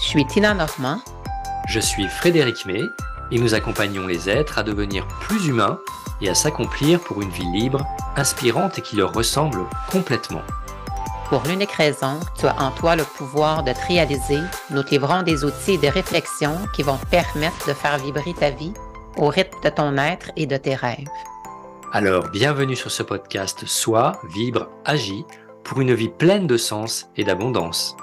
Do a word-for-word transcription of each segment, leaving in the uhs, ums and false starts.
suis Tina Normand. Je suis Frédéric May et nous accompagnons les êtres à devenir plus humains et à s'accomplir pour une vie libre, inspirante et qui leur ressemble complètement. Pour l'unique raison, tu as en toi le pouvoir de te réaliser. Nous te livrons des outils de réflexion qui vont te permettre de faire vibrer ta vie au rythme de ton être et de tes rêves. Alors, bienvenue sur ce podcast Sois, Vibre, Agis pour une vie pleine de sens et d'abondance.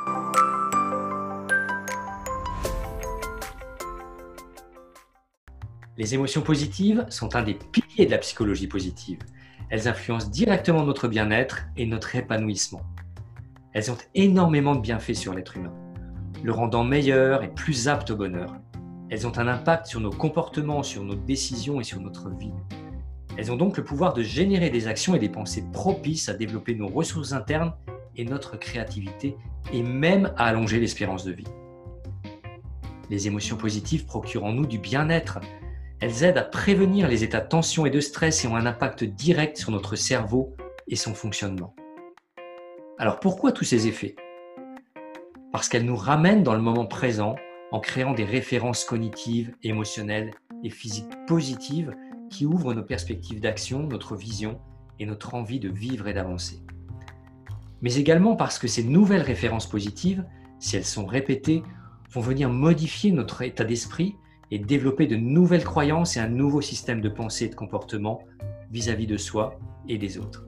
Les émotions positives sont un des piliers de la psychologie positive. Elles influencent directement notre bien-être et notre épanouissement. Elles ont énormément de bienfaits sur l'être humain, le rendant meilleur et plus apte au bonheur. Elles ont un impact sur nos comportements, sur nos décisions et sur notre vie. Elles ont donc le pouvoir de générer des actions et des pensées propices à développer nos ressources internes et notre créativité, et même à allonger l'espérance de vie. Les émotions positives procurent en nous du bien-être. Elles aident à prévenir les états de tension et de stress et ont un impact direct sur notre cerveau et son fonctionnement. Alors pourquoi tous ces effets ? Parce qu'elles nous ramènent dans le moment présent en créant des références cognitives, émotionnelles et physiques positives qui ouvrent nos perspectives d'action, notre vision et notre envie de vivre et d'avancer. Mais également parce que ces nouvelles références positives, si elles sont répétées, vont venir modifier notre état d'esprit et développer de nouvelles croyances et un nouveau système de pensée et de comportement vis-à-vis de soi et des autres.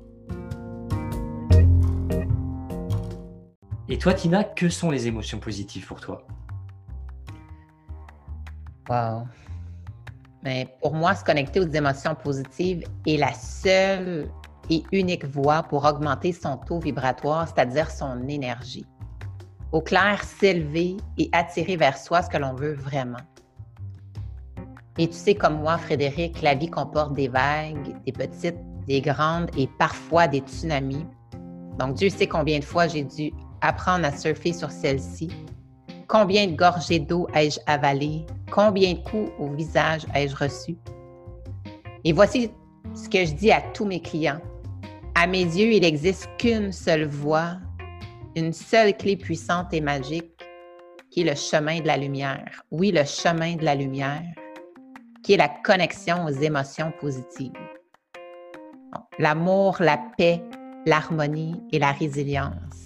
Et toi, Tina, que sont les émotions positives pour toi ? Wow! Mais pour moi, se connecter aux émotions positives est la seule et unique voie pour augmenter son taux vibratoire, c'est-à-dire son énergie. Au clair, s'élever et attirer vers soi ce que l'on veut vraiment. Et tu sais comme moi, Frédéric, la vie comporte des vagues, des petites, des grandes et parfois des tsunamis. Donc, Dieu sait combien de fois j'ai dû apprendre à surfer sur celle-ci. Combien de gorgées d'eau ai-je avalé? Combien de coups au visage ai-je reçu? Et voici ce que je dis à tous mes clients. À mes yeux, il n'existe qu'une seule voie, une seule clé puissante et magique, qui est le chemin de la lumière. Oui, le chemin de la lumière, qui est la connexion aux émotions positives. Bon, l'amour, la paix, l'harmonie et la résilience.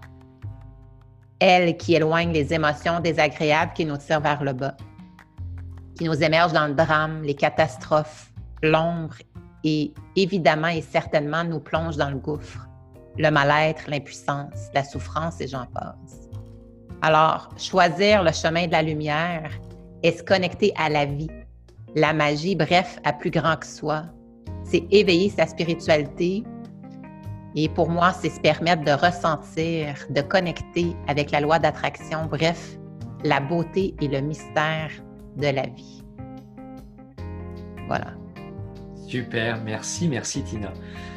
Elle qui éloigne les émotions désagréables qui nous tirent vers le bas, qui nous émergent dans le drame, les catastrophes, l'ombre et évidemment et certainement nous plonge dans le gouffre, le mal-être, l'impuissance, la souffrance et j'en passe. Alors, choisir le chemin de la lumière est se connecter à la vie, la magie, bref, à plus grand que soi. C'est éveiller sa spiritualité. Et pour moi, c'est se permettre de ressentir, de connecter avec la loi d'attraction, bref, la beauté et le mystère de la vie. Voilà. Super, merci, merci Tina.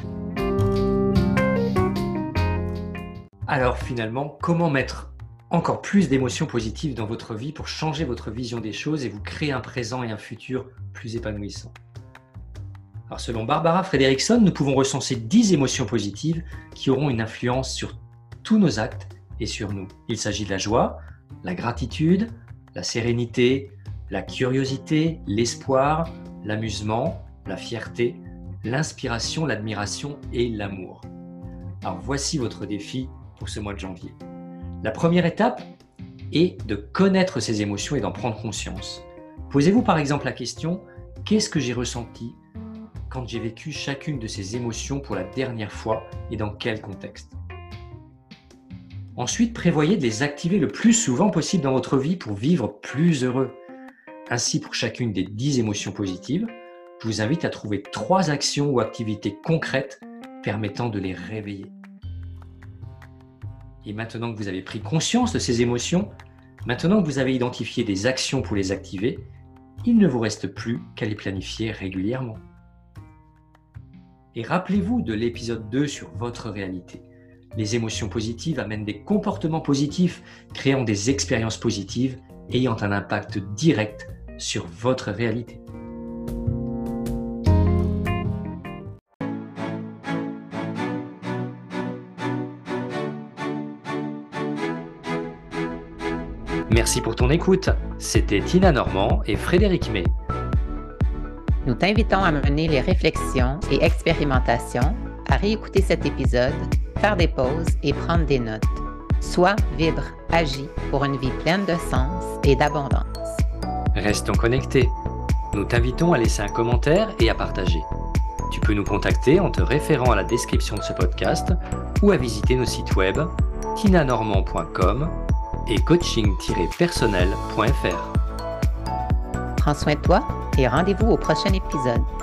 Alors finalement, comment mettre encore plus d'émotions positives dans votre vie pour changer votre vision des choses et vous créer un présent et un futur plus épanouissant ? Alors, selon Barbara Fredrickson, nous pouvons recenser dix émotions positives qui auront une influence sur tous nos actes et sur nous. Il s'agit de la joie, la gratitude, la sérénité, la curiosité, l'espoir, l'amusement, la fierté, l'inspiration, l'admiration et l'amour. Alors voici votre défi pour ce mois de janvier. La première étape est de connaître ces émotions et d'en prendre conscience. Posez-vous par exemple la question « Qu'est-ce que j'ai ressenti ?» quand j'ai vécu chacune de ces émotions pour la dernière fois et dans quel contexte. Ensuite, prévoyez de les activer le plus souvent possible dans votre vie pour vivre plus heureux. Ainsi, pour chacune des dix émotions positives, je vous invite à trouver trois actions ou activités concrètes permettant de les réveiller. Et maintenant que vous avez pris conscience de ces émotions, maintenant que vous avez identifié des actions pour les activer, il ne vous reste plus qu'à les planifier régulièrement. Et rappelez-vous de l'épisode deux sur votre réalité. Les émotions positives amènent des comportements positifs, créant des expériences positives, ayant un impact direct sur votre réalité. Merci pour ton écoute. C'était Tina Normand et Frédéric May. Nous t'invitons à mener les réflexions et expérimentations, à réécouter cet épisode, faire des pauses et prendre des notes. Sois, vibre, agis pour une vie pleine de sens et d'abondance. Restons connectés. Nous t'invitons à laisser un commentaire et à partager. Tu peux nous contacter en te référant à la description de ce podcast ou à visiter nos sites web tina normand point com et coaching tiret personnel point f r. Prends soin de toi et rendez-vous au prochain épisode.